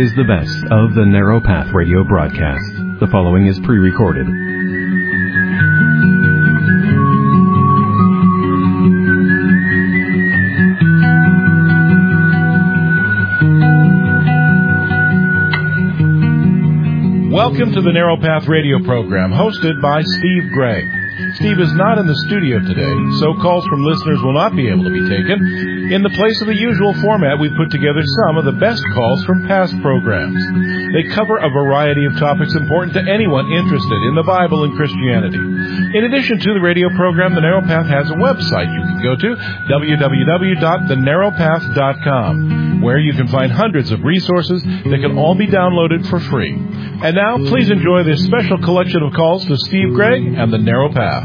is the best of the Narrow Path radio broadcast. The following is pre-recorded. Welcome to the Narrow Path radio program, hosted by Steve Gray. Steve is not in the studio today, so calls from listeners will not be able to be taken. In the place of the usual format, we've put together some of the best calls from past programs. They cover a variety of topics important to anyone interested in the Bible and Christianity. In addition to the radio program, The Narrow Path has a website you can go to, www.thenarrowpath.com, where you can find hundreds of resources that can all be downloaded for free. And now, please enjoy this special collection of calls to Steve Gray and The Narrow Path.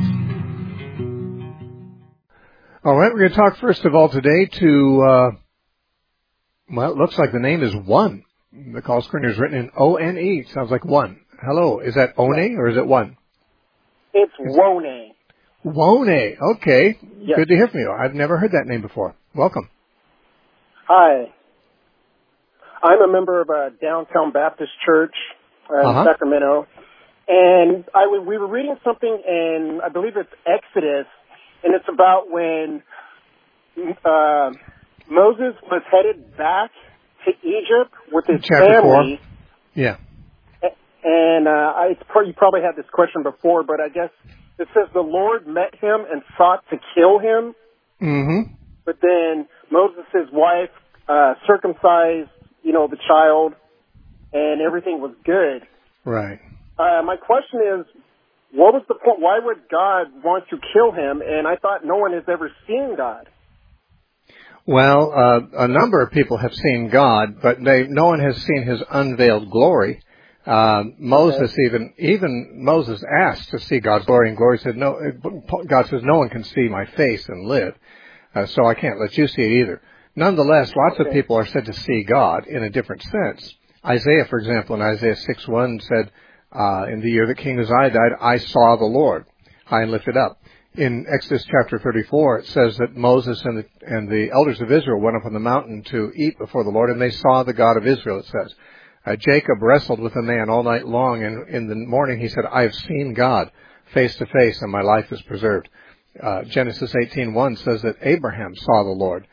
All right, we're going to talk first of all today to, well, it looks like the name is One. The call screener is written in O-N-E. Sounds like one. Hello, is that One or is it One? It's Wone. Wone, okay. Yes. Good to hear from you. I've never heard that name before. Welcome. Hi. I'm a member of a Downtown Baptist Church in Sacramento, and we were reading something in, I believe it's Exodus, and it's about when Moses was headed back to Egypt with his Chapter family. 4. Yeah. And you probably had this question before, but I guess it says the Lord met him and sought to kill him. Mm-hmm. But then Moses' wife circumcised, the child, and everything was good. Right. My question is, what was the point? Why would God want to kill him? And I thought no one has ever seen God. Well, a number of people have seen God, but no one has seen his unveiled glory. Moses, even Moses asked to see God's glory, and glory said, no. God says, no one can see my face and live, so I can't let you see it either. Nonetheless, lots of people are said to see God in a different sense. Isaiah, for example, in Isaiah 6:1 said, in the year that King Uzziah died, I saw the Lord, high and lifted up. In Exodus chapter 34, it says that Moses and the elders of Israel went up on the mountain to eat before the Lord, and they saw the God of Israel, it says. Jacob wrestled with a man all night long, and in the morning he said, I have seen God face to face, and my life is preserved. Genesis 18:1 says that Abraham saw the Lord,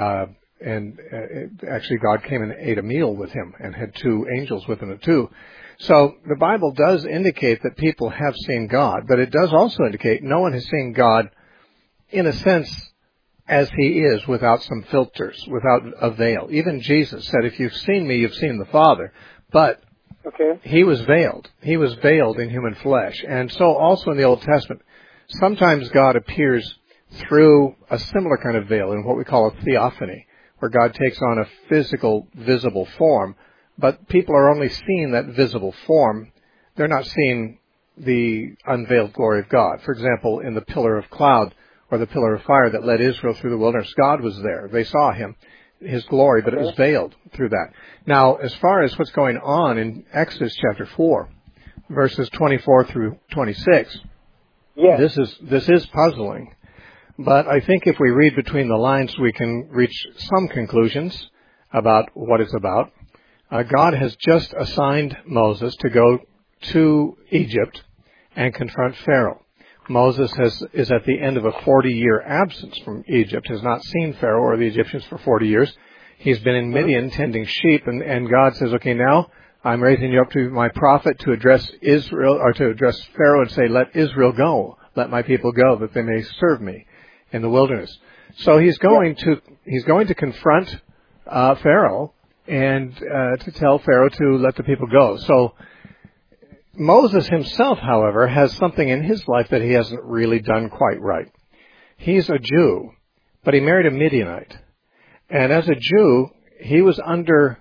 actually God came and ate a meal with him and had two angels with him too. So the Bible does indicate that people have seen God, but it does also indicate no one has seen God in a sense as he is, without some filters, without a veil. Even Jesus said, if you've seen me, you've seen the Father. But he was veiled. He was veiled in human flesh. And so also in the Old Testament, sometimes God appears through a similar kind of veil in what we call a theophany, where God takes on a physical, visible form, but people are only seeing that visible form. They're not seeing the unveiled glory of God. For example, in the pillar of cloud or the pillar of fire that led Israel through the wilderness, God was there. They saw him, his glory, but it was veiled through that. Now, as far as what's going on in Exodus chapter 4, verses 24 through 26, this is puzzling. But I think if we read between the lines, we can reach some conclusions about what it's about. God has just assigned Moses to go to Egypt and confront Pharaoh. Moses is at the end of a 40-year absence from Egypt, has not seen Pharaoh or the Egyptians for 40 years. He's been in Midian tending sheep, and God says, okay, now I'm raising you up to my prophet to address Israel, or to address Pharaoh and say, let Israel go, let my people go, that they may serve me in the wilderness. So he's going to confront Pharaoh and to tell Pharaoh to let the people go. So Moses himself, however, has something in his life that he hasn't really done quite right. He's a Jew, but he married a Midianite. And as a Jew, he was under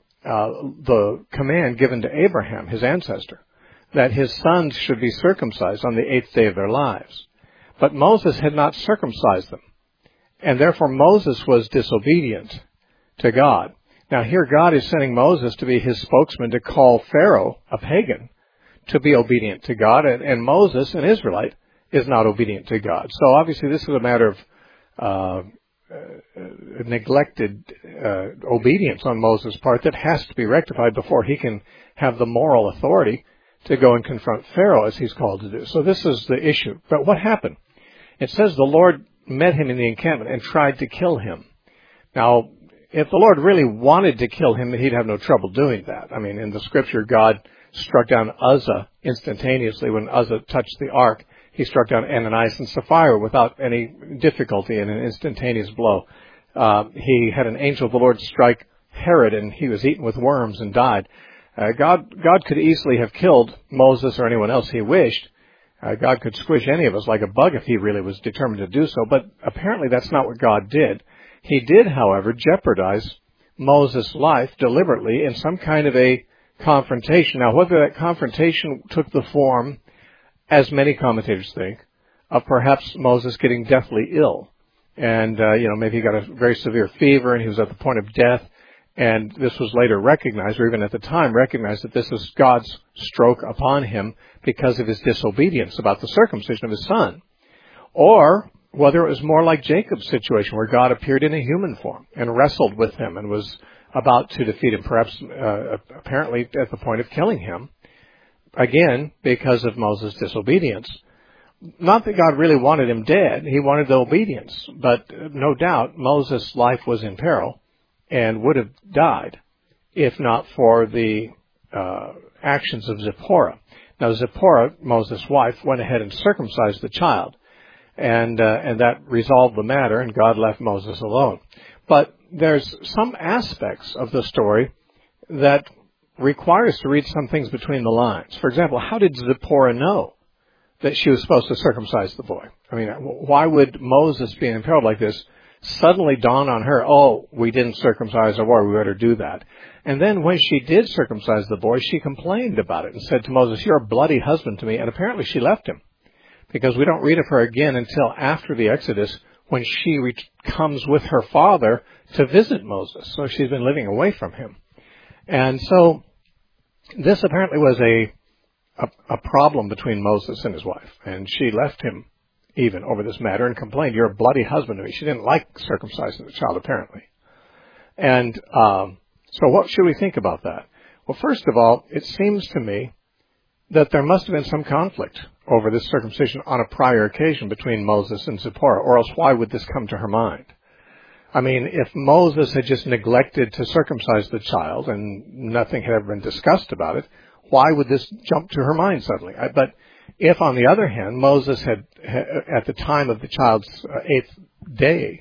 the command given to Abraham, his ancestor, that his sons should be circumcised on the 8th day of their lives. But Moses had not circumcised them, and therefore Moses was disobedient to God. Now here God is sending Moses to be his spokesman to call Pharaoh, a pagan, to be obedient to God, and Moses, an Israelite, is not obedient to God. So obviously this is a matter of neglected obedience on Moses' part that has to be rectified before he can have the moral authority to go and confront Pharaoh as he's called to do. So this is the issue. But what happened? It says the Lord met him in the encampment and tried to kill him. Now, if the Lord really wanted to kill him, he'd have no trouble doing that. I mean, in the scripture, God struck down Uzzah instantaneously when Uzzah touched the ark. He struck down Ananias and Sapphira without any difficulty in an instantaneous blow. He had an angel of the Lord strike Herod, and he was eaten with worms and died. God could easily have killed Moses or anyone else he wished. God could squish any of us like a bug if he really was determined to do so, but apparently that's not what God did. He did, however, jeopardize Moses' life deliberately in some kind of a confrontation. Now, whether that confrontation took the form, as many commentators think, of perhaps Moses getting deathly ill. And, maybe he got a very severe fever and he was at the point of death. And this was later recognized, or even at the time recognized, that this is God's stroke upon him because of his disobedience about the circumcision of his son. Or whether it was more like Jacob's situation, where God appeared in a human form and wrestled with him and was about to defeat him, perhaps apparently at the point of killing him, again, because of Moses' disobedience. Not that God really wanted him dead. He wanted the obedience. But no doubt Moses' life was in peril and would have died if not for the actions of Zipporah. Now, Zipporah, Moses' wife, went ahead and circumcised the child, and that resolved the matter, and God left Moses alone. But there's some aspects of the story that require us to read some things between the lines. For example, how did Zipporah know that she was supposed to circumcise the boy? I mean, why would Moses, being impelled like this, suddenly dawn on her, oh, we didn't circumcise our boy, we better do that. And then when she did circumcise the boy, she complained about it and said to Moses, you're a bloody husband to me. And apparently she left him, because we don't read of her again until after the Exodus, when she comes with her father to visit Moses. So she's been living away from him. And so this apparently was a problem between Moses and his wife. And she left him even over this matter and complained, you're a bloody husband to me. She didn't like circumcising the child, apparently. And so what should we think about that? Well, first of all, it seems to me that there must have been some conflict over this circumcision on a prior occasion between Moses and Zipporah, or else why would this come to her mind? I mean, if Moses had just neglected to circumcise the child and nothing had ever been discussed about it, why would this jump to her mind suddenly? But if, on the other hand, Moses had at the time of the child's 8th day,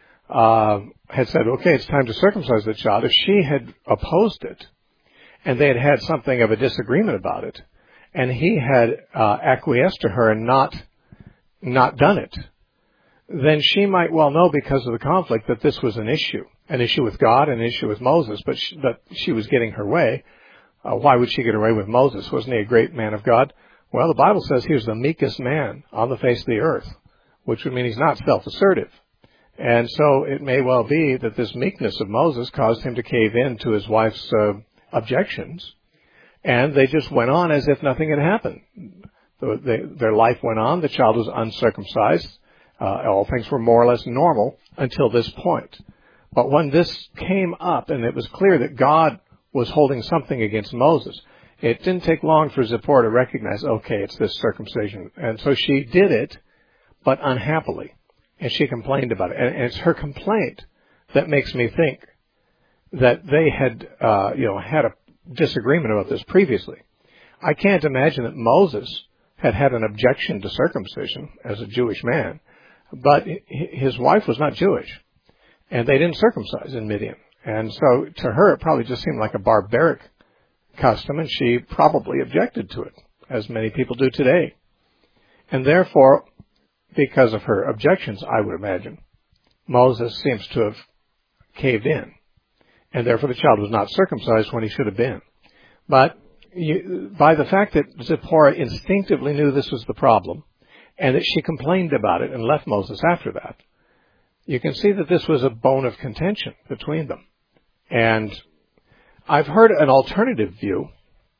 had said, okay, it's time to circumcise the child, if she had opposed it, and they had had something of a disagreement about it, and he had acquiesced to her and not done it, then she might well know, because of the conflict, that this was an issue with God, an issue with Moses, but she was getting her way. Why would she get her way with Moses? Wasn't he a great man of God? Well, the Bible says he was the meekest man on the face of the earth, which would mean he's not self-assertive. And so it may well be that this meekness of Moses caused him to cave in to his wife's objections, and they just went on as if nothing had happened. Their life went on. The child was uncircumcised. All things were more or less normal until this point. But when this came up, and it was clear that God was holding something against Moses, it didn't take long for Zipporah to recognize, okay, it's this circumcision. And so she did it, but unhappily. And she complained about it. And it's her complaint that makes me think that they had, had a disagreement about this previously. I can't imagine that Moses had an objection to circumcision as a Jewish man, but his wife was not Jewish, and they didn't circumcise in Midian. And so to her, it probably just seemed like a barbaric custom, and she probably objected to it, as many people do today. And therefore, because of her objections, I would imagine, Moses seems to have caved in, and therefore the child was not circumcised when he should have been. But by the fact that Zipporah instinctively knew this was the problem, and that she complained about it and left Moses after that, you can see that this was a bone of contention between them. And I've heard an alternative view,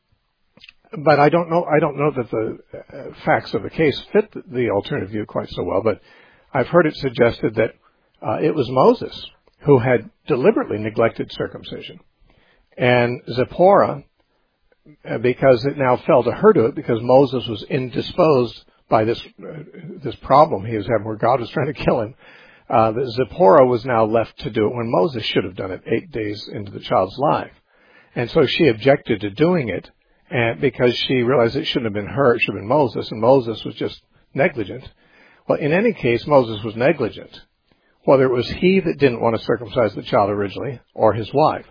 but I don't know that the facts of the case fit the alternative view quite so well, but I've heard it suggested that It was Moses who had deliberately neglected circumcision. And Zipporah, because it now fell to her to it, because Moses was indisposed by this problem he was having where God was trying to kill him, that Zipporah was now left to do it when Moses should have done it 8 days into the child's life. And so she objected to doing it, and because she realized it shouldn't have been her, it should have been Moses, and Moses was just negligent. Well, in any case, Moses was negligent, whether it was he that didn't want to circumcise the child originally or his wife.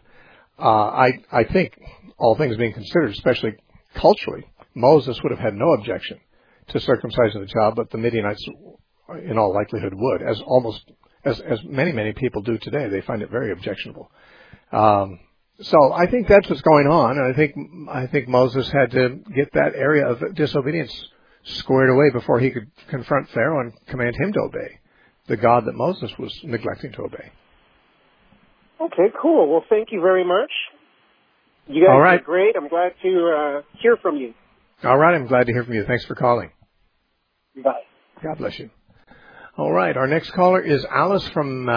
I think, all things being considered, especially culturally, Moses would have had no objection to circumcising the child, but the Midianites, in all likelihood, would, as many people do today. They find it very objectionable. So I think that's what's going on, and I think Moses had to get that area of disobedience squared away before he could confront Pharaoh and command him to obey the God that Moses was neglecting to obey. Okay, cool. Well, thank you very much. You guys are great. I'm glad to hear from you. All right, I'm glad to hear from you. Thanks for calling. Bye. God bless you. All right, our next caller is Alice from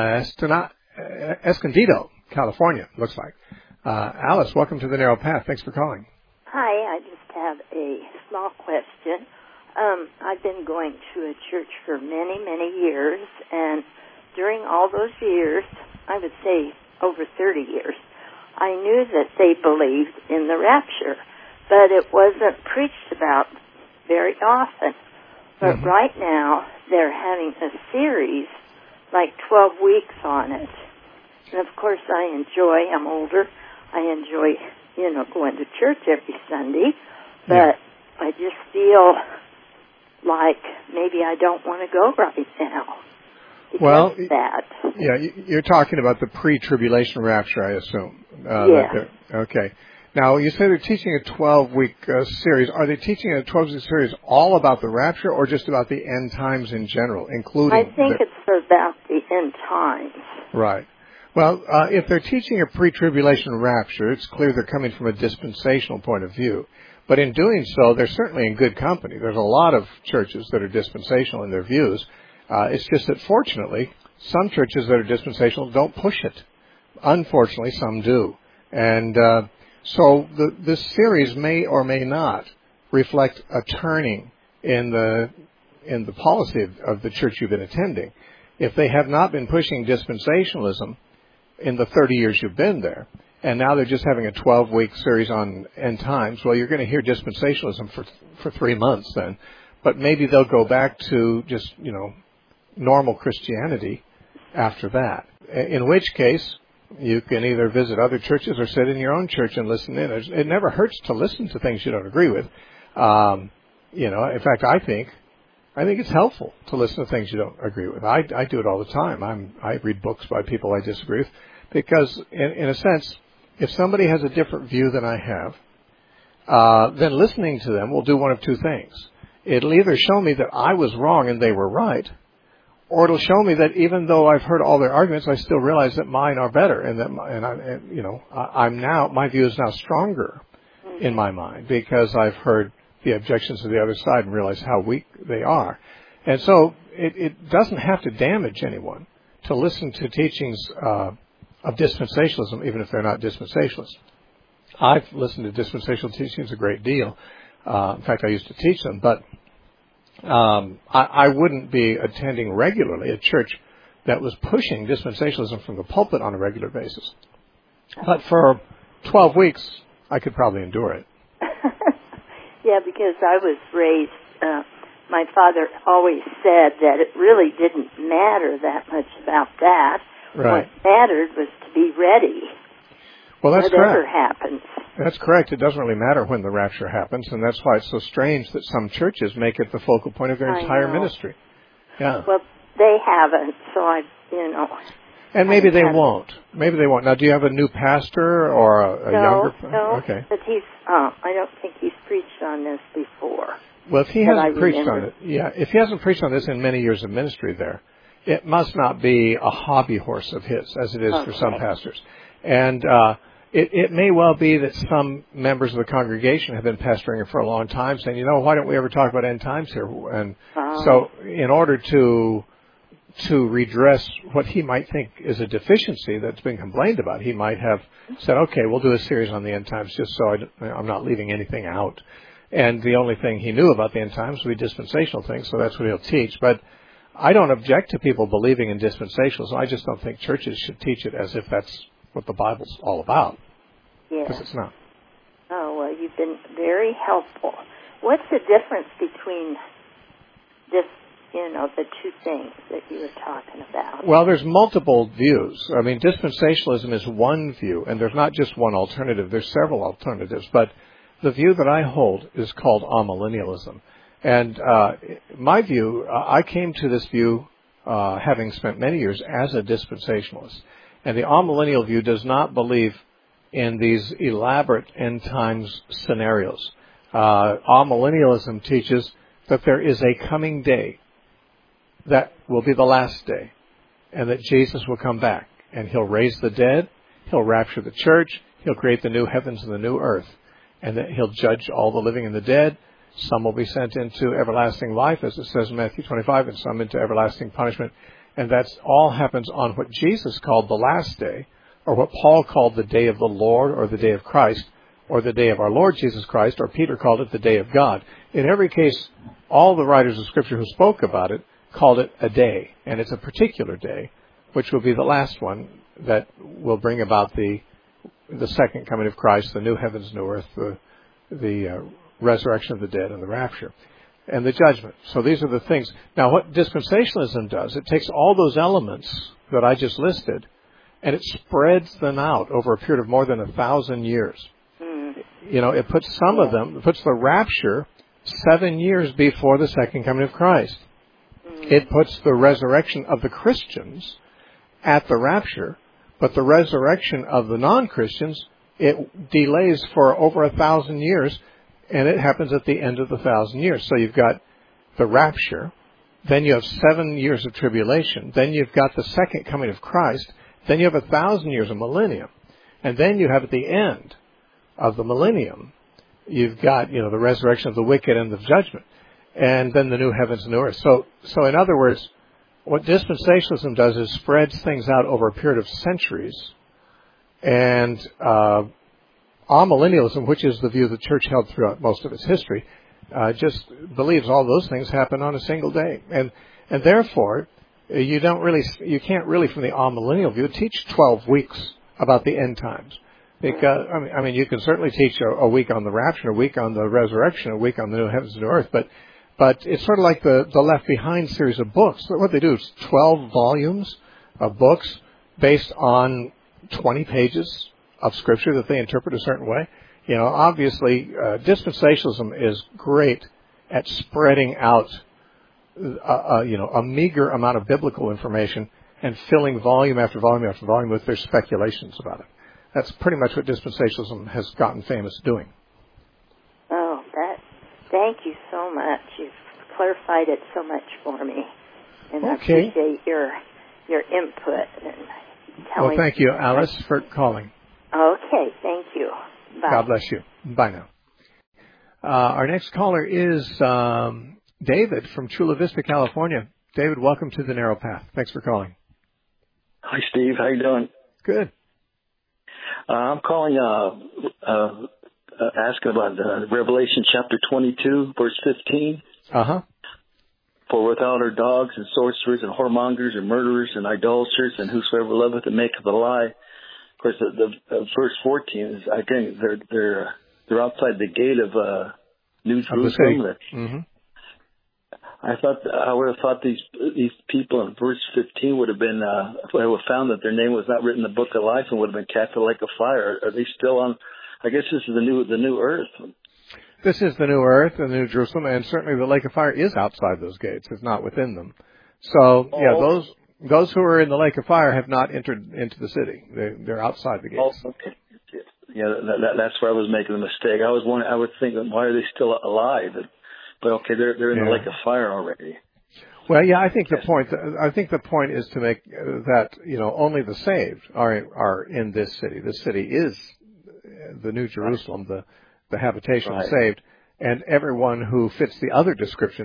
Escondido, California, looks like. Alice, welcome to the Narrow Path. Thanks for calling. Hi, I just have a small question. I've been going to a church for many years, and during all those years, I would say over 30 years, I knew that they believed in the rapture, but it wasn't preached about very often. But right now, they're having a series, like 12 weeks on it. And, of course, I'm older. I enjoy, going to church every Sunday. But I just feel like maybe I don't want to go right now. Well, that. Yeah, you're talking about the pre-tribulation rapture, I assume. Yes. Okay. Now, you say they're teaching a 12-week series. Are they teaching a 12-week series all about the rapture or just about the end times in general, including... I think it's about the end times. Right. Well, if they're teaching a pre-tribulation rapture, it's clear they're coming from a dispensational point of view. But in doing so, they're certainly in good company. There's a lot of churches that are dispensational in their views. It's just that, fortunately, some churches that are dispensational don't push it. Unfortunately, some do. And so this series may or may not reflect a turning in the policy of the church you've been attending. If they have not been pushing dispensationalism in the 30 years you've been there, and now they're just having a 12-week series on end times, well, you're going to hear dispensationalism for 3 months then. But maybe they'll go back to just, normal Christianity after that. In which case, you can either visit other churches or sit in your own church and listen in. It never hurts to listen to things you don't agree with. In fact, I think it's helpful to listen to things you don't agree with. I do it all the time. I read books by people I disagree with because, in a sense, if somebody has a different view than I have, then listening to them will do one of two things. It'll either show me that I was wrong and they were right, or it'll show me that even though I've heard all their arguments, I still realize that mine are better, and that my view is now stronger in my mind because I've heard the objections of the other side and realize how weak they are. And so it doesn't have to damage anyone to listen to teachings of dispensationalism, even if they're not dispensationalists. I've listened to dispensational teachings a great deal. In fact, I used to teach them, but I wouldn't be attending regularly a church that was pushing dispensationalism from the pulpit on a regular basis. But for 12 weeks, I could probably endure it. Yeah, because I was raised, my father always said that it really didn't matter that much about that. Right. What mattered was to be ready. Well, that's whatever correct. happens. That's correct. It doesn't really matter when the rapture happens, and that's why it's so strange that some churches make it the focal point of their entire ministry. Yeah. Well, they haven't, so And maybe they won't. Maybe they won't. Now, do you have a new pastor or a younger? No, okay. But I don't think he's preached on this before. Well, if he hasn't preached on it, if he hasn't preached on this in many years of ministry there, it must not be a hobby horse of his, as it is for some pastors. And it may well be that some members of the congregation have been pestering him for a long time, saying, why don't we ever talk about end times here? And so in order to to redress what he might think is a deficiency that's been complained about. He might have said, okay, we'll do a series on the end times just so I'm not leaving anything out. And the only thing he knew about the end times would be dispensational things, so that's what he'll teach. But I don't object to people believing in dispensationalism. I just don't think churches should teach it as if that's what the Bible's all about. Yes. Because it's not. Oh, well, you've been very helpful. What's the difference between this, the two things that you were talking about? Well, there's multiple views. I mean, dispensationalism is one view, and there's not just one alternative. There's several alternatives. But the view that I hold is called amillennialism. And my view, I came to this view having spent many years as a dispensationalist. And the amillennial view does not believe in these elaborate end times scenarios. Amillennialism teaches that there is a coming day that will be the last day, and that Jesus will come back, and he'll raise the dead, he'll rapture the church, he'll create the new heavens and the new earth, and that he'll judge all the living and the dead. Some will be sent into everlasting life, as it says in Matthew 25, and some into everlasting punishment. And that all happens on what Jesus called the last day, or what Paul called the day of the Lord, or the day of Christ, or the day of our Lord Jesus Christ, or Peter called it the day of God. In every case, all the writers of Scripture who spoke about it called it a day, and it's a particular day, which will be the last one that will bring about the second coming of Christ, the new heavens, new earth, the resurrection of the dead, and the rapture, and the judgment. So these are the things. Now, what dispensationalism does, it takes all those elements that I just listed, and it spreads them out over a period of more than 1,000 years. It puts some of them, it puts the rapture 7 years before the second coming of Christ. It puts the resurrection of the Christians at the rapture, but the resurrection of the non-Christians, it delays for over 1,000 years, and it happens at the end of the 1,000 years. So you've got the rapture, then you have 7 years of tribulation, then you've got the second coming of Christ, then you have 1,000 years of millennium, and then you have at the end of the millennium, you've got, the resurrection of the wicked and the judgment, and then the new heavens and new earth. So in other words, what dispensationalism does is spreads things out over a period of centuries, and amillennialism, which is the view the church held throughout most of its history, just believes all those things happen on a single day, and therefore you can't really, from the amillennial view, teach 12 weeks about the end times. Because I mean, you can certainly teach a week on the rapture, a week on the resurrection, a week on the new heavens and new earth, but it's sort of like the Left Behind series of books. What they do is 12 volumes of books based on 20 pages of Scripture that they interpret a certain way. Obviously, dispensationalism is great at spreading out, a meager amount of biblical information and filling volume after volume after volume with their speculations about it. That's pretty much what dispensationalism has gotten famous doing. Oh, thank you so much. You've clarified it so much for me. And okay. I appreciate your input and telling me. Well, thank you, Alice, for calling. Okay, thank you. Bye. God bless you. Bye now. Our next caller is David from Chula Vista, California. David, welcome to the Narrow Path. Thanks for calling. Hi, Steve. How you doing? Good. I'm calling asking about Revelation chapter 22, verse 15. Uh-huh. For without are dogs and sorcerers and whoremongers and murderers and idolaters and whosoever loveth and maketh a lie. Of course, the verse 14 is, I think, they're outside the gate of New Jerusalem. Mm-hmm. I would have thought these people in verse 15 would have been would have found that their name was not written in the book of life and would have been cast in the lake of fire. Are they still on? I guess this is the new earth. This is the new earth and the new Jerusalem, and certainly the lake of fire is outside those gates. It's not within them. So those who are in the lake of fire have not entered into the city. They're outside the gates. Oh, okay. Yeah, that's where I was making the mistake. I was thinking, why are they still alive? But okay, they're in the lake of fire already. Well, yeah, I think the point is to make that only the saved are in this city. This city is the New Jerusalem, the habitation of the saved, and everyone who fits the other descriptions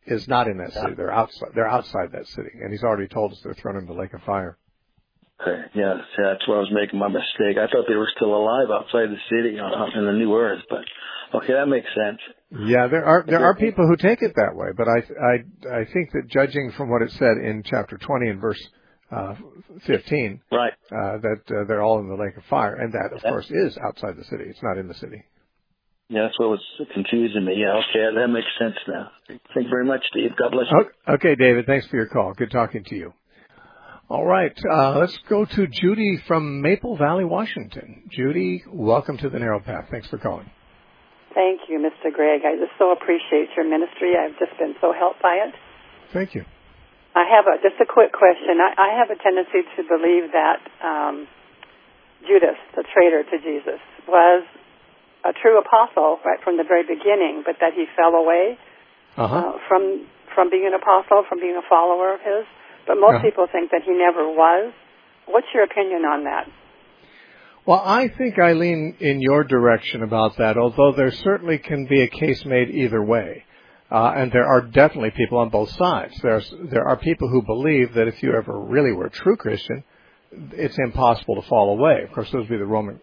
is not in that city. They're outside that city, and he's already told us they're thrown into the lake of fire. Okay, yeah, that's where I was making my mistake. I thought they were still alive outside the city in the New Earth, but okay, that makes sense. Yeah, there are people who take it that way, but I think that judging from what it said in chapter 20 and verse 15, right, that they're all in the lake of fire, and that of course is outside the city. It's not in the city. Yeah, that's what was confusing me. Yeah, okay, that makes sense now. Thank you very much, Steve. God bless you. Okay, David, thanks for your call. Good talking to you. All right, let's go to Judy from Maple Valley, Washington. Judy, welcome to the Narrow Path. Thanks for calling. Thank you, Mr. Gregg. I just so appreciate your ministry. I've just been so helped by it. Thank you. I have just a quick question. I have a tendency to believe that Judas, the traitor to Jesus, was a true apostle right from the very beginning, but that he fell away from being an apostle, from being a follower of his. But most people think that he never was. What's your opinion on that? Well, I think I lean in your direction about that, although there certainly can be a case made either way. And there are definitely people on both sides. There are people who believe that if you ever really were a true Christian, it's impossible to fall away. Of course, those would be the Roman,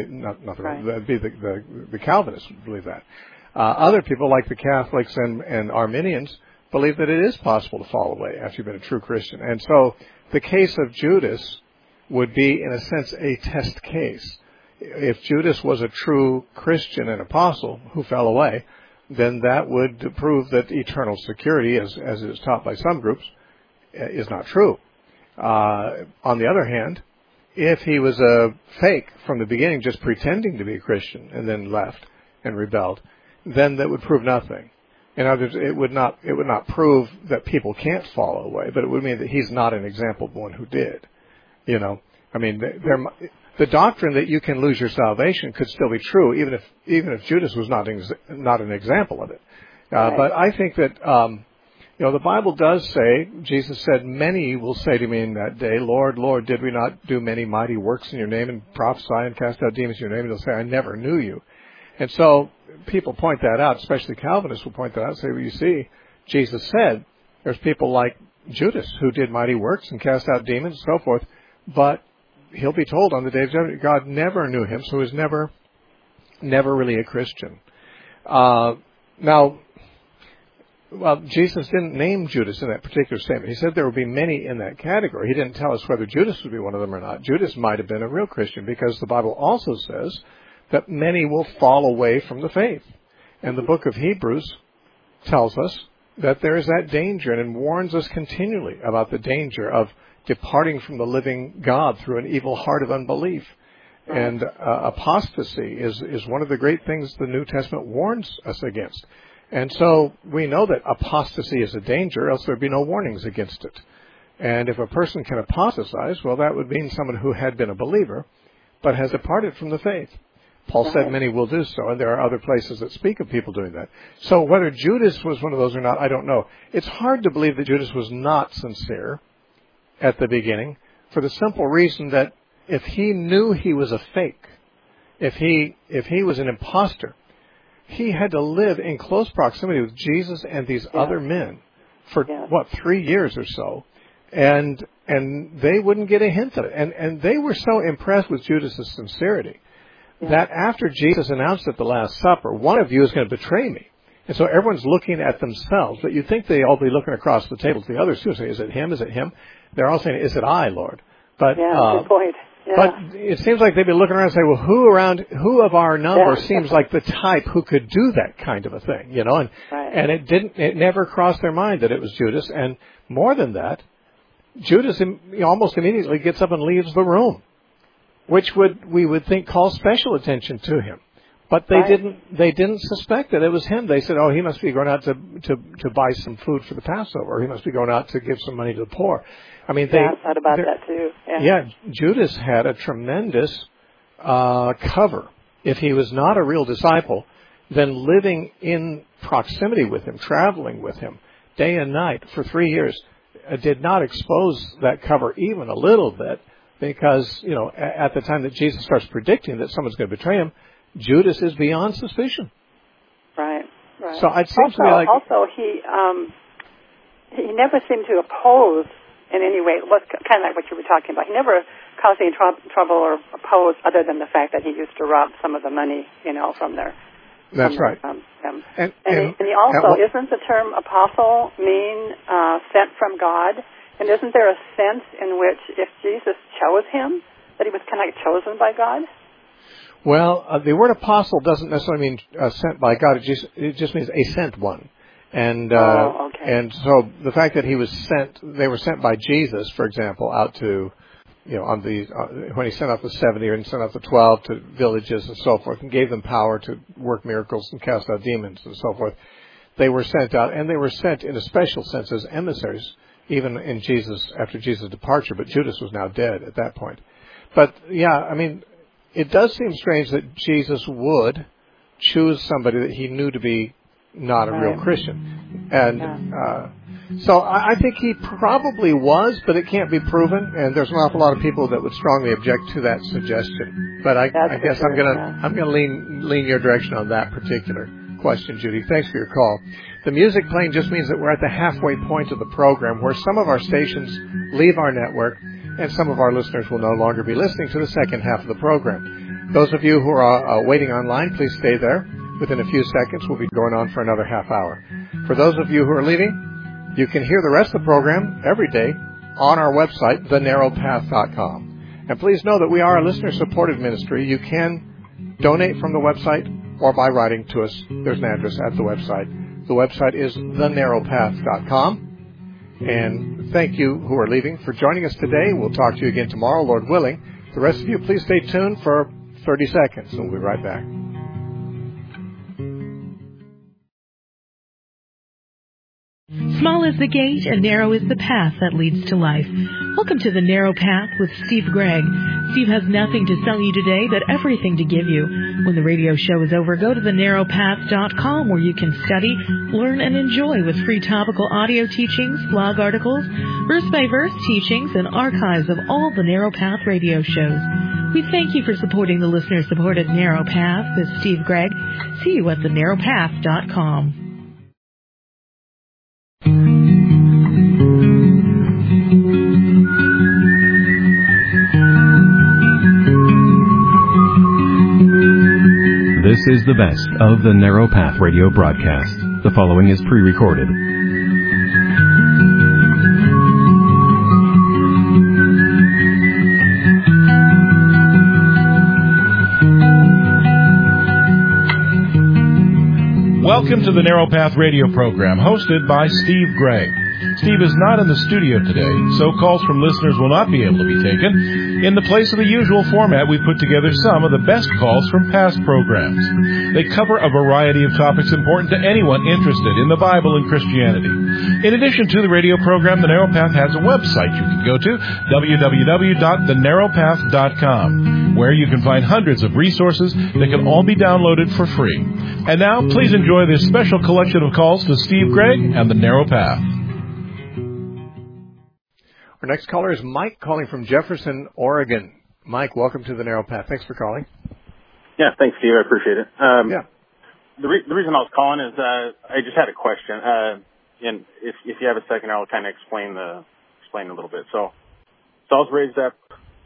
the Calvinists would believe that. Other people, like the Catholics and Arminians, believe that it is possible to fall away after you've been a true Christian. And so the case of Judas would be, in a sense, a test case. If Judas was a true Christian and apostle who fell away, then that would prove that eternal security, as it is taught by some groups, is not true. On the other hand, if he was a fake from the beginning, just pretending to be a Christian and then left and rebelled, then that would prove nothing. In other words, it would not prove that people can't fall away, but it would mean that he's not an example of one who did. You know, I mean, the doctrine that you can lose your salvation could still be true, even if Judas was not an example of it. But I think that the Bible does say, Jesus said, "Many will say to me in that day, Lord, Lord, did we not do many mighty works in your name and prophesy and cast out demons in your name?" And they'll say, "I never knew you." And so people point that out, especially Calvinists will point that out and say, well, you see, Jesus said there's people like Judas who did mighty works and cast out demons and so forth, but he'll be told on the day of judgment, God never knew him, so he was never really a Christian. Jesus didn't name Judas in that particular statement. He said there would be many in that category. He didn't tell us whether Judas would be one of them or not. Judas might have been a real Christian because the Bible also says that many will fall away from the faith. And the book of Hebrews tells us that there is that danger and warns us continually about the danger of departing from the living God through an evil heart of unbelief. And apostasy is one of the great things the New Testament warns us against. And so we know that apostasy is a danger, else there would be no warnings against it. And if a person can apostatize, well, that would mean someone who had been a believer but has departed from the faith. Paul said many will do so, and there are other places that speak of people doing that. So whether Judas was one of those or not, I don't know. It's hard to believe that Judas was not sincere at the beginning, for the simple reason that if he knew he was a fake, if he was an imposter, he had to live in close proximity with Jesus and these other men for 3 years or so, and they wouldn't get a hint of it. And they were so impressed with Judas' sincerity that after Jesus announced at the Last Supper, one of you is going to betray me. And so everyone's looking at themselves, but you'd think they'd all be looking across the table to the others too and say, is it him? Is it him? They're all saying, is it I, Lord? But, good point. Yeah. But it seems like they'd be looking around and say, well, who of our number seems like the type who could do that kind of a thing, you know? And it never crossed their mind that it was Judas. And more than that, Judas almost immediately gets up and leaves the room, which we would think calls special attention to him. But they didn't suspect that it was him. They said, oh, he must be going out to buy some food for the Passover. Or he must be going out to give some money to the poor. I mean, I thought about that too. Yeah, Judas had a tremendous cover. If he was not a real disciple, then living in proximity with him, traveling with him, day and night for 3 years, did not expose that cover even a little bit, because, you know, at the time that Jesus starts predicting that someone's going to betray him, Judas is beyond suspicion. Right. So it seems to me like... Also, he never seemed to oppose in any way. It was kind of like what you were talking about. He never caused any trouble or oppose, other than the fact that he used to rob some of the money, from their. That's right. And he also, isn't the term apostle mean sent from God? And isn't there a sense in which if Jesus chose him, that he was kind of like chosen by God? Well, the word apostle doesn't necessarily mean sent by God. It just means a sent one. And and so the fact that he was sent, they were sent by Jesus, for example, out to, on these when he sent out the 70 and sent out the 12 to villages and so forth, and gave them power to work miracles and cast out demons and so forth. They were sent out, and they were sent in a special sense as emissaries, even in after Jesus' departure. But Judas was now dead at that point. But it does seem strange that Jesus would choose somebody that he knew to be not a real Christian. And so I think he probably was, but it can't be proven. And there's an awful lot of people that would strongly object to that suggestion. But I guess I'm gonna lean your direction on that particular question, Judy. Thanks for your call. The music playing just means that we're at the halfway point of the program, where some of our stations leave our network and some of our listeners will no longer be listening to the second half of the program. Those of you who are waiting online, please stay there. Within a few seconds, we'll be going on for another half hour. For those of you who are leaving, you can hear the rest of the program every day on our website, thenarrowpath.com. And please know that we are a listener-supported ministry. You can donate from the website or by writing to us. There's an address at the website. The website is thenarrowpath.com. And thank you who are leaving for joining us today. We'll talk to you again tomorrow, Lord willing. The rest of you, please stay tuned for 30 seconds, and we'll be right back. Small is the gate and narrow is the path that leads to life. Welcome to The Narrow Path with Steve Gregg. Steve has nothing to sell you today, but everything to give you. When the radio show is over, go to thenarrowpath.com, where you can study, learn, and enjoy with free topical audio teachings, blog articles, verse-by-verse teachings, and archives of all the Narrow Path radio shows. We thank you for supporting the listener-supported Narrow Path with Steve Gregg. See you at thenarrowpath.com. This is the best of the Narrow Path radio broadcast. The following is pre-recorded. Welcome to the Narrow Path radio program, hosted by Steve Gregg. Steve is not in the studio today, so calls from listeners will not be able to be taken. In the place of the usual format, we put together some of the best calls from past programs. They cover a variety of topics important to anyone interested in the Bible and Christianity. In addition to the radio program, The Narrow Path has a website you can go to, www.thenarrowpath.com, where you can find hundreds of resources that can all be downloaded for free. And now, please enjoy this special collection of calls to Steve Gregg and The Narrow Path. Our next caller is Mike, calling from Jefferson, Oregon. Mike, welcome to The Narrow Path. Thanks for calling. Yeah, thanks, Steve. I appreciate it. Yeah. The reason I was calling is I just had a question, and if you have a second, I'll kind of explain a little bit. So I was raised up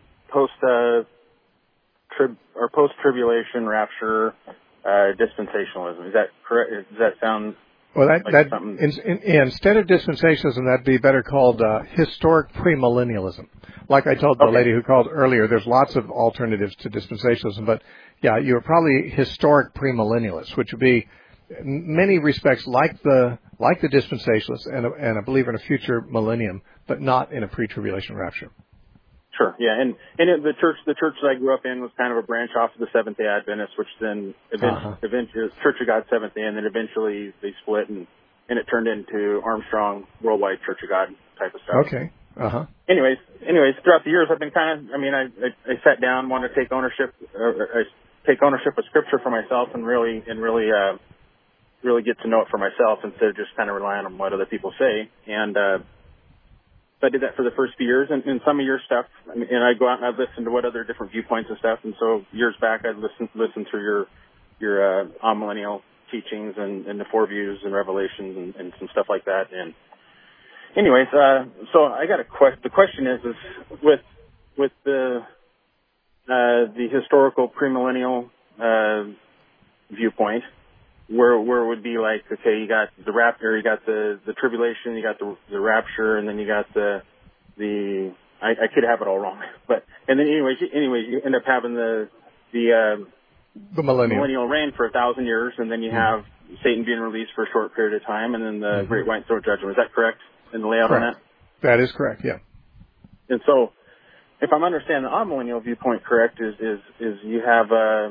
post-tribulation rapture dispensationalism. Is that correct? Does that sound? Well, instead of dispensationalism, that'd be better called historic premillennialism. Like I told the lady who called earlier, there's lots of alternatives to dispensationalism, but yeah, you're probably historic premillennialists, which would be in many respects like the dispensationalists and a believer in a future millennium, but not in a pre-tribulation rapture. Sure, yeah, and the church that I grew up in was kind of a branch off of the Seventh-day Adventists, which then eventually Church of God Seventh-day, and then eventually they split, and it turned into Armstrong Worldwide Church of God type of stuff. Okay. Anyways, throughout the years, I've been I sat down, wanted to take ownership of Scripture for myself, and really get to know it for myself instead of just kind of relying on what other people say, and. So I did that for the first few years, and some of your stuff, and I go out and I listen to what other different viewpoints and stuff. And so years back, I listened through your amillennial teachings and the four views and revelations and some stuff like that. And anyways, so I got a question. The question is with the historical premillennial viewpoint, where it would be like, okay, you got the rapture, you got the tribulation, you got the rapture, and then you got the I could have it all wrong, but and then anyways, you end up having the millennial reign for 1,000 years, and then you have Satan being released for a short period of time, and then the great white throne judgment. Is that correct in the layout on that? That is correct. Yeah. And so, if I'm understanding the amillennial viewpoint correct, is you have the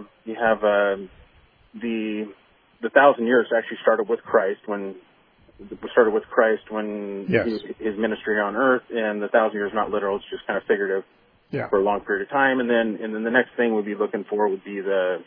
1,000 years actually started with Christ when his ministry on earth, and the 1,000 years not literal; it's just kind of figurative for a long period of time. And then the next thing we'd be looking for would be the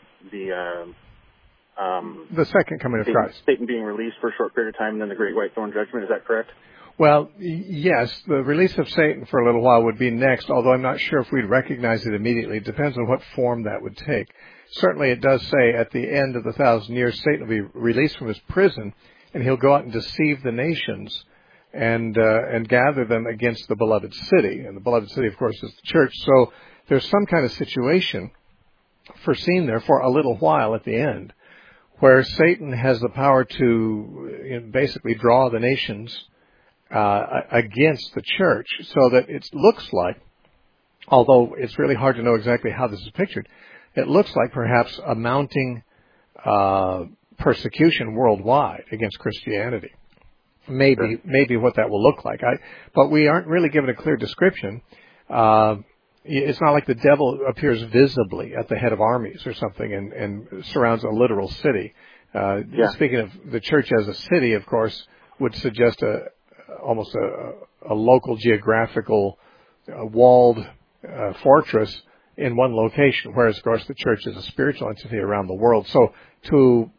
second coming of Christ, Satan being released for a short period of time, and then the great white throne judgment. Is that correct? Well, yes, the release of Satan for a little while would be next, although I'm not sure if we'd recognize it immediately. It depends on what form that would take. Certainly it does say at the end of the 1,000 years, Satan will be released from his prison, and he'll go out and deceive the nations and gather them against the beloved city. And the beloved city, of course, is the church. So there's some kind of situation foreseen there for a little while at the end, where Satan has the power to basically draw the nations against the church, so that it looks like, although it's really hard to know exactly how this is pictured, it looks like perhaps a mounting persecution worldwide against Christianity. Maybe what that will look like. But we aren't really given a clear description. It's not like the devil appears visibly at the head of armies or something and surrounds a literal city. Speaking of the church as a city, of course, would suggest almost a local geographical walled fortress in one location, whereas, of course, the church is a spiritual entity around the world. So to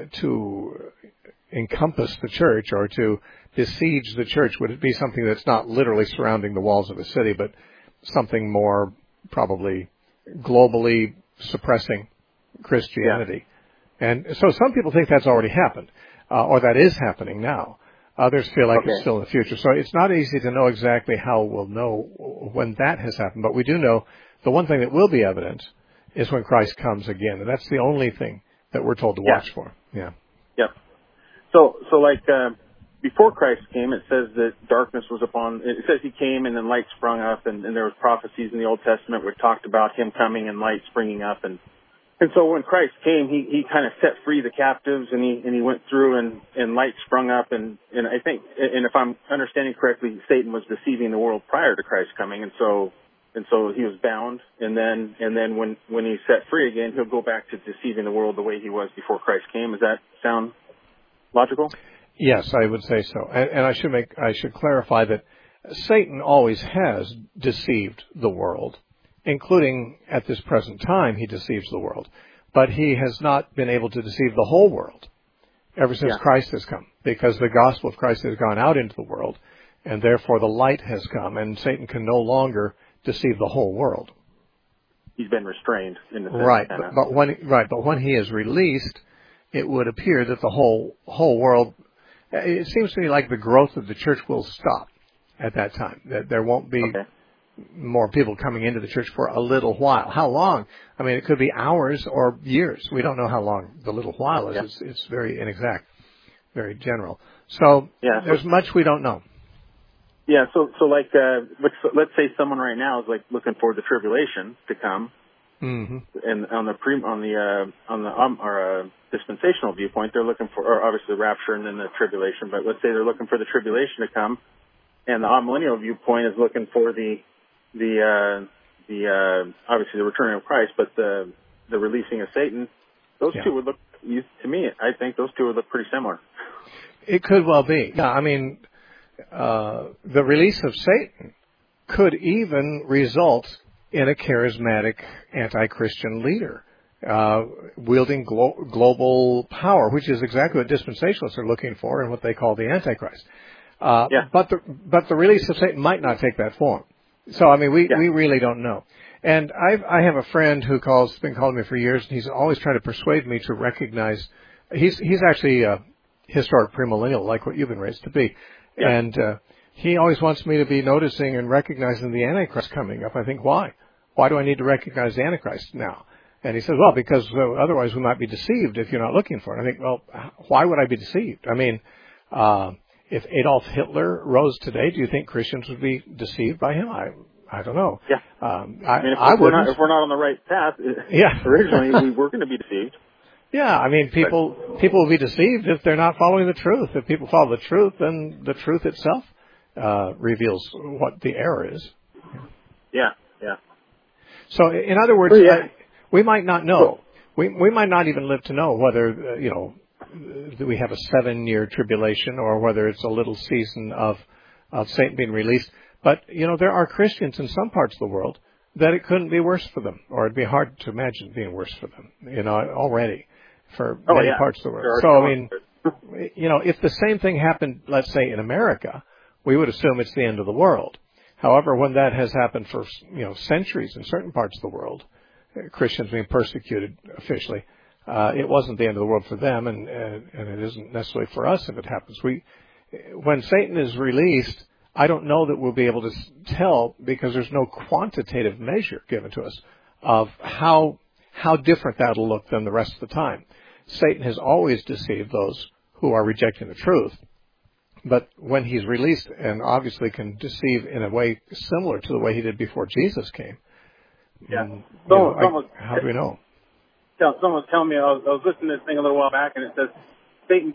encompass the church or to besiege the church would be something that's not literally surrounding the walls of a city, but something more probably globally suppressing Christianity. And so some people think that's already happened, or that is happening now. Others feel like it's still in the future. So it's not easy to know exactly how we'll know when that has happened. But we do know the one thing that will be evident is when Christ comes again. And that's the only thing that we're told to watch for. Yeah. Yep. So like, before Christ came, it says that darkness was it says he came and then light sprung up, and there was prophecies in the Old Testament which talked about him coming and light springing up, and so when Christ came, he kind of set free the captives, and he went through and light sprung up, and I think, and if I'm understanding correctly, Satan was deceiving the world prior to Christ coming, and so he was bound, and then when he's set free again, he'll go back to deceiving the world the way he was before Christ came. Does that sound logical? Yes, I would say so. And I should clarify that Satan always has deceived the world, including at this present time he deceives the world. But he has not been able to deceive the whole world ever since Christ has come, because the gospel of Christ has gone out into the world, and therefore the light has come, and Satan can no longer deceive the whole world. He's been restrained in the sense. Right, but when he is released, it would appear that the whole world, it seems to me like the growth of the church will stop at that time. That there won't be more people coming into the church for a little while. How long? I mean, it could be hours or years. We don't know how long the little while is. It's very inexact, very general. So there's much we don't know. Yeah. So like, let's say someone right now is like looking for the tribulation to come, and on the dispensational viewpoint, they're looking for, or obviously the rapture and then the tribulation. But let's say they're looking for the tribulation to come, and the amillennial viewpoint is looking for the obviously the returning of Christ, but the releasing of Satan. Those two would look, to me, I think those two would look pretty similar. It could well be. Yeah, I mean, the release of Satan could even result in a charismatic anti-Christian leader wielding global power, which is exactly what dispensationalists are looking for and what they call the Antichrist. But the release of Satan might not take that form. So, I mean, we really don't know. And I have a friend who's been calling me for years, and he's always trying to persuade me to recognize, he's actually a historic premillennial, like what you've been raised to be. And he always wants me to be noticing and recognizing the Antichrist coming up. I think, why? Why do I need to recognize the Antichrist now? And he says, well, because otherwise we might be deceived if you're not looking for it. I think, well, why would I be deceived? I mean, if Adolf Hitler rose today, do you think Christians would be deceived by him? I don't know. Yeah. If we're not on the right path, originally we were going to be deceived. Yeah, I mean, people will be deceived if they're not following the truth. If people follow the truth, then the truth itself reveals what the error is. Yeah. So, in other words, we might not know. We might not even live to know whether we have a 7-year tribulation or whether it's a little season of Satan being released. But there are Christians in some parts of the world that it couldn't be worse for them, or it'd be hard to imagine it being worse for them. Already for many parts of the world. So I mean, if the same thing happened, let's say in America, we would assume it's the end of the world. However, when that has happened for centuries in certain parts of the world, Christians being persecuted officially, it wasn't the end of the world for them, and it isn't necessarily for us if it happens. When Satan is released, I don't know that we'll be able to tell, because there's no quantitative measure given to us of how different that'll look than the rest of the time. Satan has always deceived those who are rejecting the truth. But when he's released, and obviously can deceive in a way similar to the way he did before Jesus came. Yeah. How do we know? Someone was telling me, I was listening to this thing a little while back, and it says Satan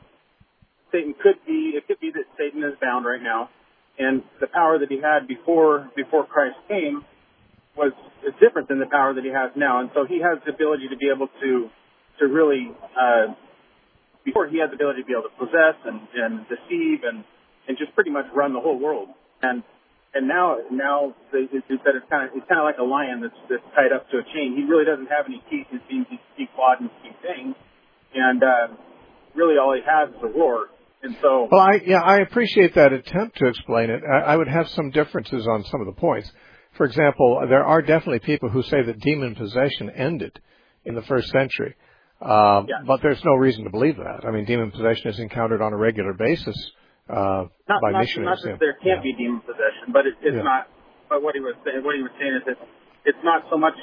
could be that Satan is bound right now, and the power that he had before Christ came is different than the power that he has now, and so he has the ability to be able to really before he had the ability to be able to possess and deceive and just pretty much run the whole world, and now it's kind of like a lion that's tied up to a chain. He really doesn't have any teeth. It seems to speak quad and speak things, and really all he has is a roar. And so, well, I appreciate that attempt to explain it. I would have some differences on some of the points. For example, there are definitely people who say that demon possession ended in the first century, but there's no reason to believe that. I mean, demon possession is encountered on a regular basis by missionaries. Not that there can't be demon possession, but it's not. But what he was saying is that it's not so much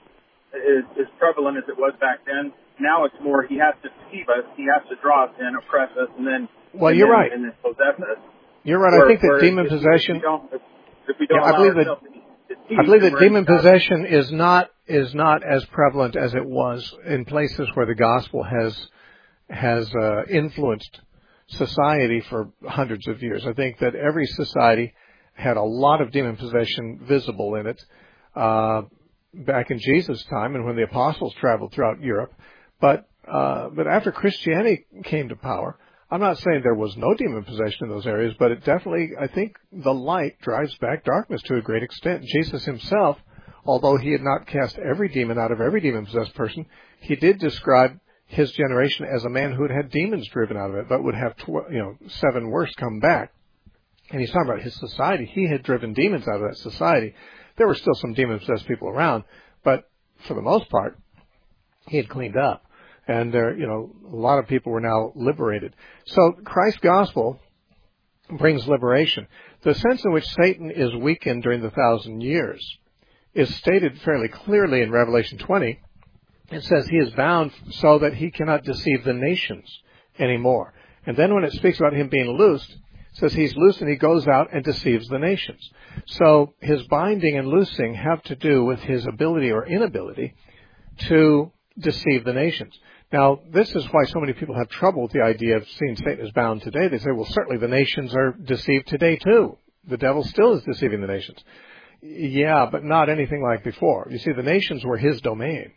as prevalent as it was back then. Now it's more he has to deceive us, he has to draw us in, oppress us, and then you're right. And then possess us. You're right. I think that demon possession. If we don't I believe that demon possession is not as prevalent as it was in places where the gospel has influenced society for hundreds of years. I think that every society had a lot of demon possession visible in it back in Jesus' time and when the apostles traveled throughout Europe. But after Christianity came to power, I'm not saying there was no demon possession in those areas, but it definitely, I think the light drives back darkness to a great extent. Jesus himself, although he had not cast every demon out of every demon-possessed person, he did describe his generation as a man who had had demons driven out of it, but would have 7 worse come back. And he's talking about his society. He had driven demons out of that society. There were still some demon-possessed people around, but for the most part, he had cleaned up. And a lot of people were now liberated. So Christ's gospel brings liberation. The sense in which Satan is weakened during the 1,000 years is stated fairly clearly in Revelation 20. It says he is bound so that he cannot deceive the nations anymore. And then when it speaks about him being loosed, it says he's loosed and he goes out and deceives the nations. So his binding and loosing have to do with his ability or inability to deceive the nations. Now, this is why so many people have trouble with the idea of seeing Satan as bound today. They say, well, certainly the nations are deceived today, too. The devil still is deceiving the nations. Yeah, but not anything like before. You see, the nations were his domain.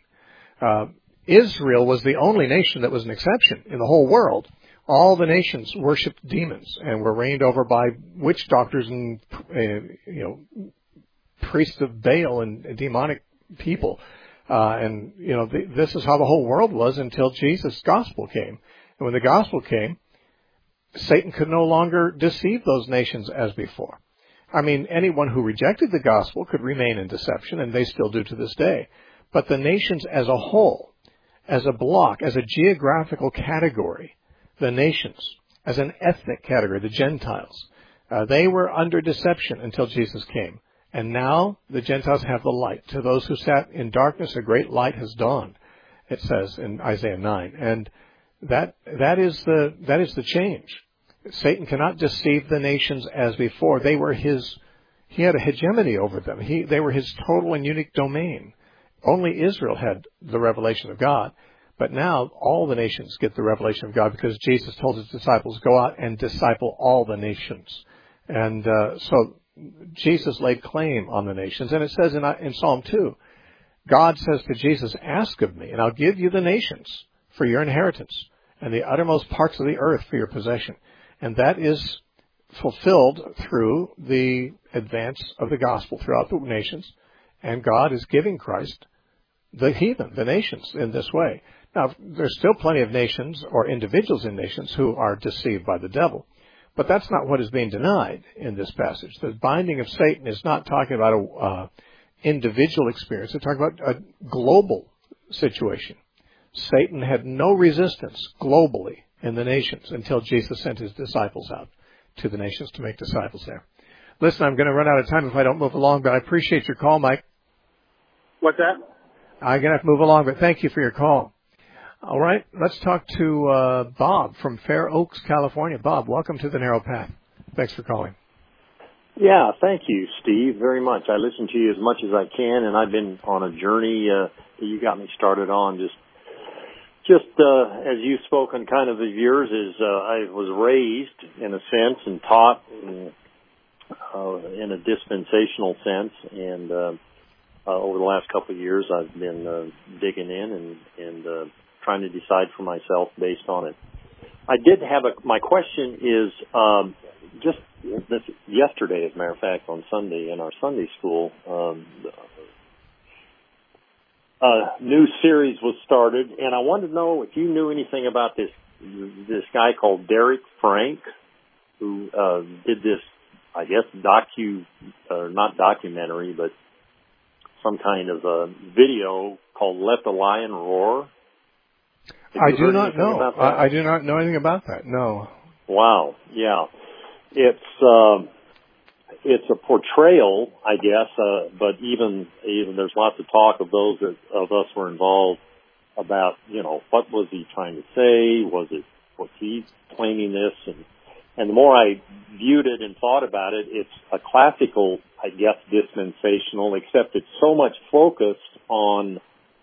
Israel was the only nation that was an exception in the whole world. All the nations worshipped demons and were reigned over by witch doctors and, priests of Baal and demonic people. This is how the whole world was until Jesus' gospel came. And when the gospel came, Satan could no longer deceive those nations as before. I mean, anyone who rejected the gospel could remain in deception, and they still do to this day. But the nations as a whole, as a block, as a geographical category, the nations, as an ethnic category, the Gentiles, They were under deception until Jesus came. And now the Gentiles have the light. To those who sat in darkness, a great light has dawned, it says in Isaiah 9. And that is the change. Satan cannot deceive the nations as before. He had a hegemony over them. They were his total and unique domain. Only Israel had the revelation of God. But now all the nations get the revelation of God because Jesus told his disciples, go out and disciple all the nations. And so Jesus laid claim on the nations. And it says in Psalm 2, God says to Jesus, ask of me, and I'll give you the nations for your inheritance and the uttermost parts of the earth for your possession. And that is fulfilled through the advance of the gospel throughout the nations. And God is giving Christ the heathen, the nations, in this way. Now, there's still plenty of nations or individuals in nations who are deceived by the devil. But that's not what is being denied in this passage. The binding of Satan is not talking about an individual experience. It's talking about a global situation. Satan had no resistance globally in the nations until Jesus sent his disciples out to the nations to make disciples there. Listen, I'm going to run out of time if I don't move along, but I appreciate your call, Mike. What's that? I'm going to have to move along, but thank you for your call. All right, let's talk to Bob from Fair Oaks, California. Bob, welcome to the Narrow Path. Thanks for calling. Yeah, thank you, Steve, very much. I listen to you as much as I can, and I've been on a journey that you got me started on. Just as you've spoken kind of yours, I was raised in a sense and taught in a dispensational sense, and over the last couple of years I've been digging in and trying to decide for myself based on it. I did have my question is just this yesterday, as a matter of fact, on Sunday in our Sunday school, a new series was started, and I wanted to know if you knew anything about this guy called Derek Frank, who did this, I guess, not documentary, but some kind of a video called Let the Lion Roar. I do not know. I do not know anything about that. No. Wow. Yeah. It's a portrayal, I guess, but even there's lots of talk of those of us were involved about, what was he trying to say? Was he claiming this? And the more I viewed it and thought about it, it's a classical, I guess, dispensational, except it's so much focused on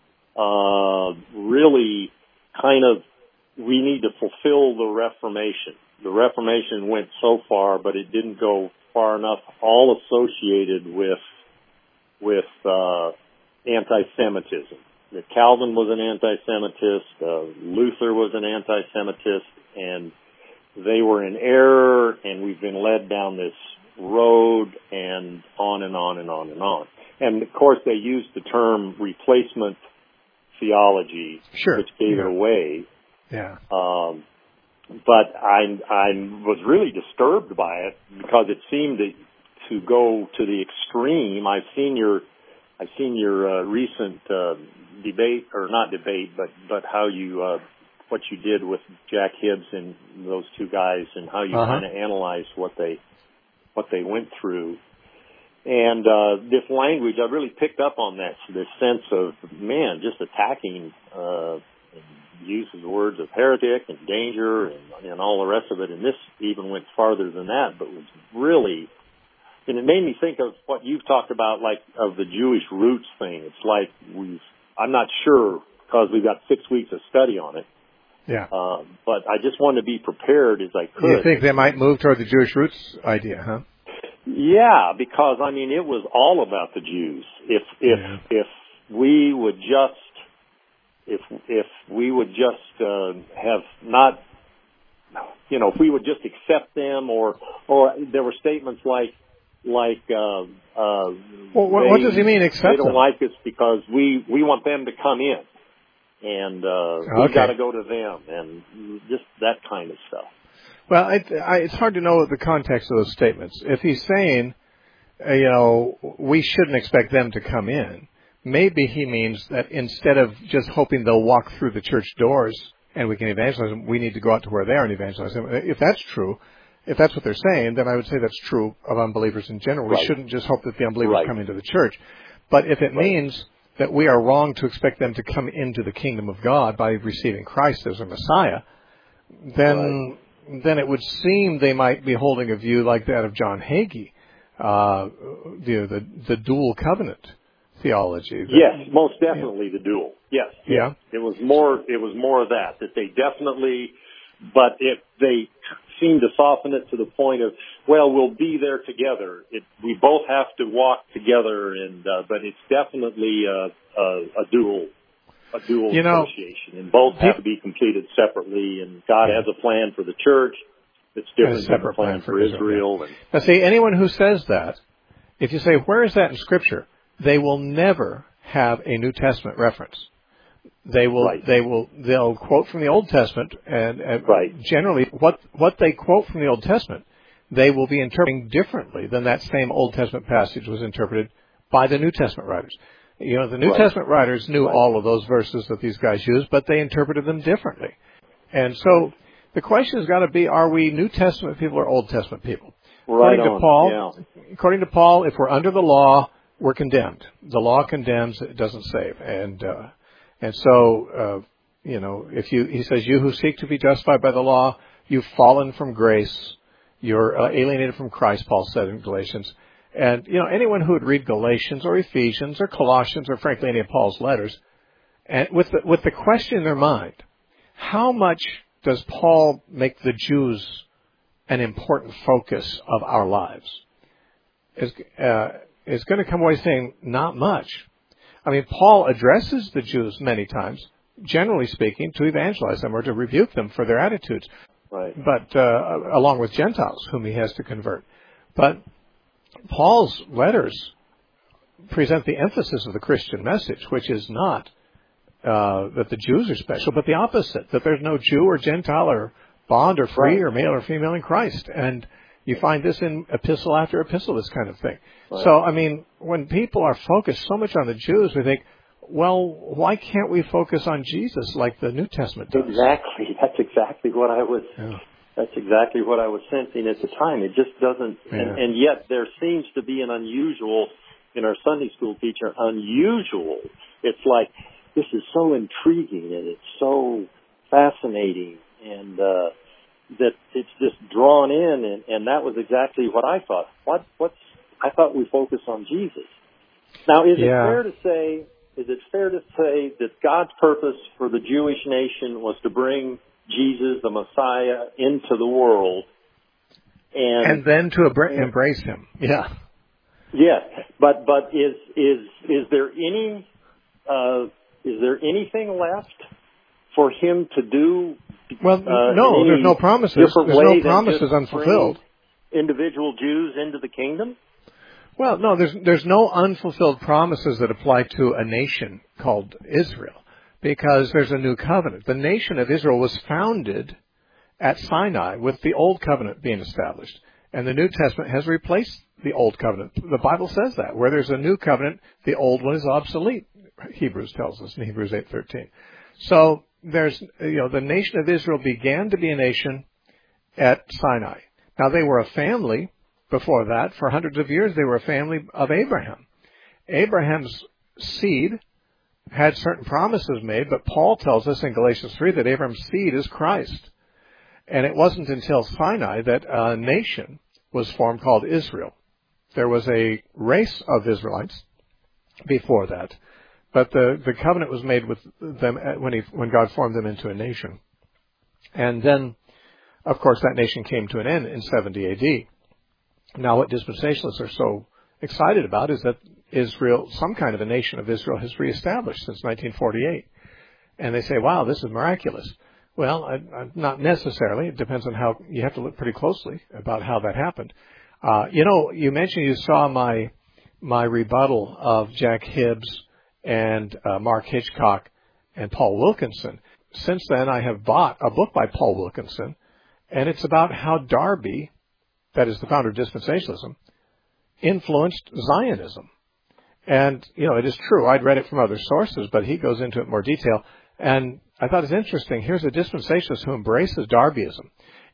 really kind of, we need to fulfill the Reformation. The Reformation went so far, but it didn't go far enough, all associated with anti-Semitism. That Calvin was an anti-Semitist, Luther was an anti-Semitist, and they were in error, and we've been led down this road, and on and on and on and on. And, of course, they used the term replacement theology, sure, which gave it away. Yeah. But I was really disturbed by it because it seemed to go to the extreme. I've seen your recent debate, or not debate, but how you what you did with Jack Hibbs and those two guys, and how you kind of analyzed what they went through. And this language, I really picked up on that, this sense of, man, just attacking uses the words of heretic and danger and all the rest of it. And this even went farther than that, but was really, and it made me think of what you've talked about, like of the Jewish roots thing. It's like I'm not sure because we've got 6 weeks of study on it. Yeah. But I just wanted to be prepared as I could. You think they might move toward the Jewish roots idea, huh? Yeah, because I mean it was all about the Jews. If we would just have not, if we would just accept them, or there were statements like what does he mean accept them? They don't like us because we want them to come in, and we've got to go to them, and just that kind of stuff. Well, it's hard to know the context of those statements. If he's saying, we shouldn't expect them to come in, maybe he means that instead of just hoping they'll walk through the church doors and we can evangelize them, we need to go out to where they are and evangelize them. If that's true, if that's what they're saying, then I would say that's true of unbelievers in general. We shouldn't just hope that the unbelievers come into the church. But if it means that we are wrong to expect them to come into the kingdom of God by receiving Christ as a Messiah, then it would seem they might be holding a view like that of John Hagee, the dual covenant theology. Yes, most definitely the dual. Yes. Yeah. It was more of that they definitely, but if they seem to soften it to the point of, well, we'll be there together. We both have to walk together, but it's definitely a dual association, and both have to be completed separately. And God has a plan for the church. It's different than the plan for Israel. Yeah. Now, see, anyone who says that, if you say, where is that in Scripture? They will never have a New Testament reference. They'll quote from the Old Testament, and generally what they quote from the Old Testament, they will be interpreting differently than that same Old Testament passage was interpreted by the New Testament writers. You know, the New Testament writers knew all of those verses that these guys used, but they interpreted them differently. And so the question has got to be, are we New Testament people or Old Testament people? According to Paul, if we're under the law, we're condemned. The law condemns; it doesn't save. And so he says, you who seek to be justified by the law, you've fallen from grace. You're alienated from Christ. Paul said in Galatians. And anyone who would read Galatians or Ephesians or Colossians or frankly any of Paul's letters, and with the question in their mind, how much does Paul make the Jews an important focus of our lives? Is going to come away saying, not much. I mean, Paul addresses the Jews many times, generally speaking, to evangelize them or to rebuke them for their attitudes. But along with Gentiles whom he has to convert. But Paul's letters present the emphasis of the Christian message, which is not that the Jews are special, but the opposite, that there's no Jew or Gentile or bond or free or male or female in Christ. And you find this in epistle after epistle, this kind of thing. So, I mean, when people are focused so much on the Jews, we think, well, why can't we focus on Jesus like the New Testament does? Exactly. That's exactly what I was sensing at the time. It just doesn't, and yet there seems to be an unusual, in our Sunday school teacher, unusual. It's like, this is so intriguing and it's so fascinating and that it's just drawn in, and that was exactly what I thought. I thought we focus on Jesus. Now, is it fair to say that God's purpose for the Jewish nation was to bring Jesus, the Messiah, into the world, and then to embrace him? Yeah. Yes, but is there anything left for him to do? Well, no, there's no promises. There's no promises unfulfilled. Individual Jews into the kingdom? Well, no, there's no unfulfilled promises that apply to a nation called Israel, because there's a new covenant. The nation of Israel was founded at Sinai with the old covenant being established, and the New Testament has replaced the old covenant. The Bible says that. Where there's a new covenant, the old one is obsolete. Hebrews tells us in Hebrews 8:13. So there's, the nation of Israel began to be a nation at Sinai. Now, they were a family before that. For hundreds of years, they were a family of Abraham. Abraham's seed had certain promises made, but Paul tells us in Galatians 3 that Abraham's seed is Christ. And it wasn't until Sinai that a nation was formed called Israel. There was a race of Israelites before that, but the covenant was made with them when God formed them into a nation. And then, of course, that nation came to an end in 70 A.D. Now, what dispensationalists are so excited about is that Israel, some kind of a nation of Israel, has reestablished since 1948. And they say, wow, this is miraculous. Well, not necessarily. It depends on how, you have to look pretty closely about how that happened. You mentioned you saw my rebuttal of Jack Hibbs and Mark Hitchcock and Paul Wilkinson. Since then, I have bought a book by Paul Wilkinson, and it's about how Darby, that is the founder of dispensationalism, influenced Zionism. And, it is true. I'd read it from other sources, but he goes into it in more detail. And I thought it's interesting. Here's a dispensationalist who embraces Darbyism.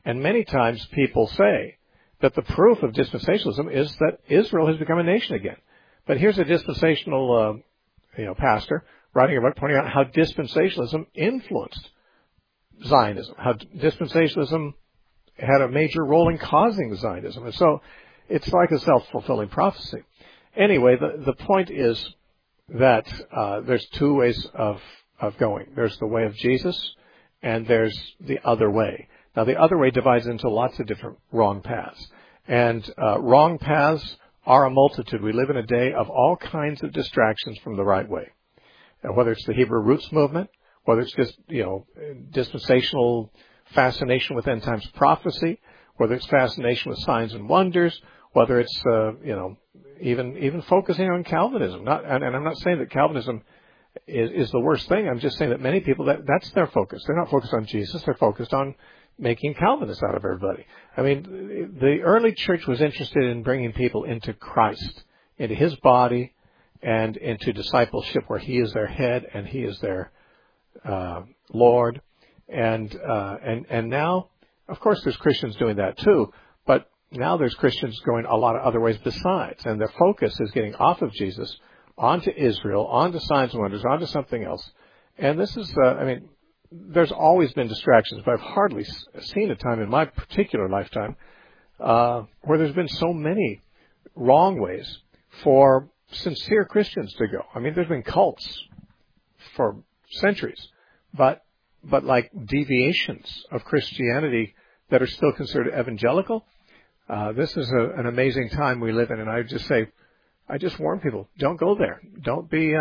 And many times people say that the proof of dispensationalism is that Israel has become a nation again. But here's a dispensational pastor writing about pointing out how dispensationalism influenced Zionism, how dispensationalism had a major role in causing Zionism. And so it's like a self-fulfilling prophecy. Anyway, the point is that there's two ways of going. There's the way of Jesus, and there's the other way. Now, the other way divides into lots of different wrong paths. And wrong paths are a multitude. We live in a day of all kinds of distractions from the right way. Whether it's the Hebrew Roots movement, whether it's just, dispensational fascination with end times prophecy, whether it's fascination with signs and wonders, whether it's, even focusing on Calvinism. And I'm not saying that Calvinism is the worst thing. I'm just saying that many people, that's their focus. They're not focused on Jesus. They're focused on making Calvinists out of everybody. I mean, the early church was interested in bringing people into Christ, into His body, and into discipleship where He is their head and He is their Lord. And now, of course, there's Christians doing that too, but now there's Christians going a lot of other ways besides, and their focus is getting off of Jesus onto Israel, onto signs and wonders, onto something else. And this is, there's always been distractions, but I've hardly seen a time in my particular lifetime where there's been so many wrong ways for sincere Christians to go. I mean, there's been cults for centuries, but like deviations of Christianity that are still considered evangelical. This is an amazing time we live in, and I just warn people: don't go there. Don't be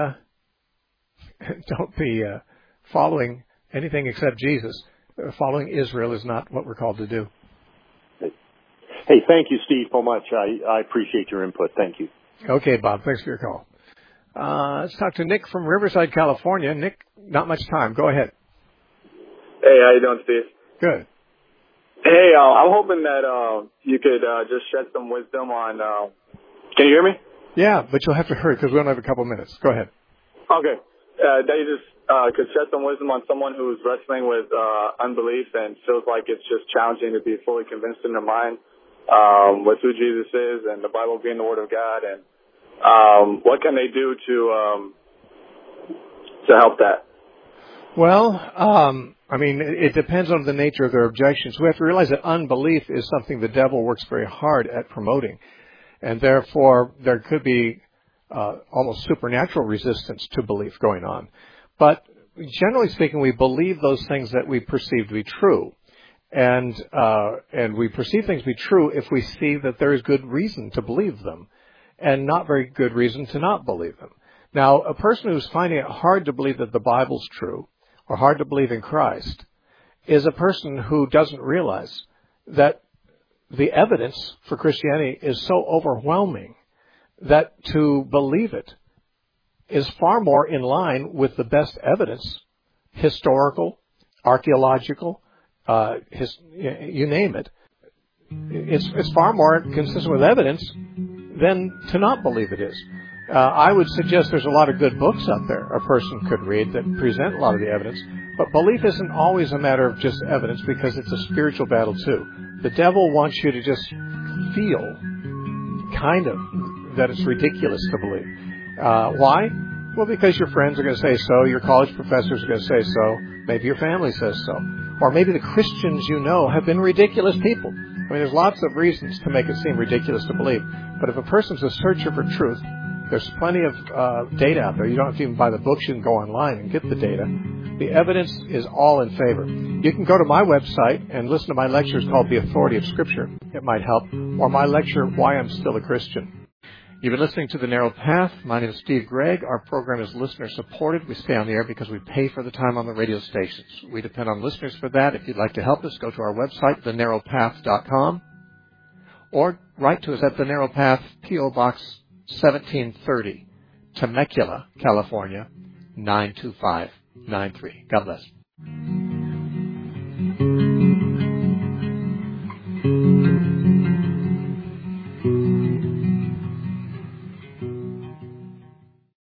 following anything except Jesus. Following Israel is not what we're called to do. Hey, thank you, Steve, so much. I appreciate your input. Thank you. Okay, Bob. Thanks for your call. Let's talk to Nick from Riverside, California. Nick, not much time. Go ahead. Hey, how you doing, Steve? Good. Hey, I'm hoping that you could just shed some wisdom on. Can you hear me? Yeah, but you'll have to hurry because we only have a couple minutes. Go ahead. Okay. That you just could shed some wisdom on someone who's wrestling with unbelief and feels like it's just challenging to be fully convinced in their mind with who Jesus is and the Bible being the Word of God, and what can they do to help that? Well, it depends on the nature of their objections. We have to realize that unbelief is something the devil works very hard at promoting. And therefore, there could be almost supernatural resistance to belief going on. But generally speaking, we believe those things that we perceive to be true. And we perceive things to be true if we see that there is good reason to believe them and not very good reason to not believe them. Now, a person who's finding it hard to believe that the Bible's true or hard to believe in Christ is a person who doesn't realize that the evidence for Christianity is so overwhelming that to believe it is far more in line with the best evidence, historical, archaeological, you name it. It's far more consistent with evidence than to not believe it is. I would suggest there's a lot of good books out there a person could read that present a lot of the evidence, but belief isn't always a matter of just evidence because it's a spiritual battle too. The devil wants you to just feel kind of that it's ridiculous to believe. Why? Well, because your friends are going to say so, your college professors are going to say so, maybe your family says so, or maybe the Christians you know have been ridiculous people. I mean, there's lots of reasons to make it seem ridiculous to believe, but if a person's a searcher for truth, there's plenty of data out there. You don't have to even buy the books. You can go online and get the data. The evidence is all in favor. You can go to my website and listen to my lectures called The Authority of Scripture. It might help. Or my lecture, Why I'm Still a Christian. You've been listening to The Narrow Path. My name is Steve Gregg. Our program is listener-supported. We stay on the air because we pay for the time on the radio stations. We depend on listeners for that. If you'd like to help us, go to our website, thenarrowpath.com, or write to us at The Narrow Path, P.O. Box 1730, Temecula, California, 92593. God bless.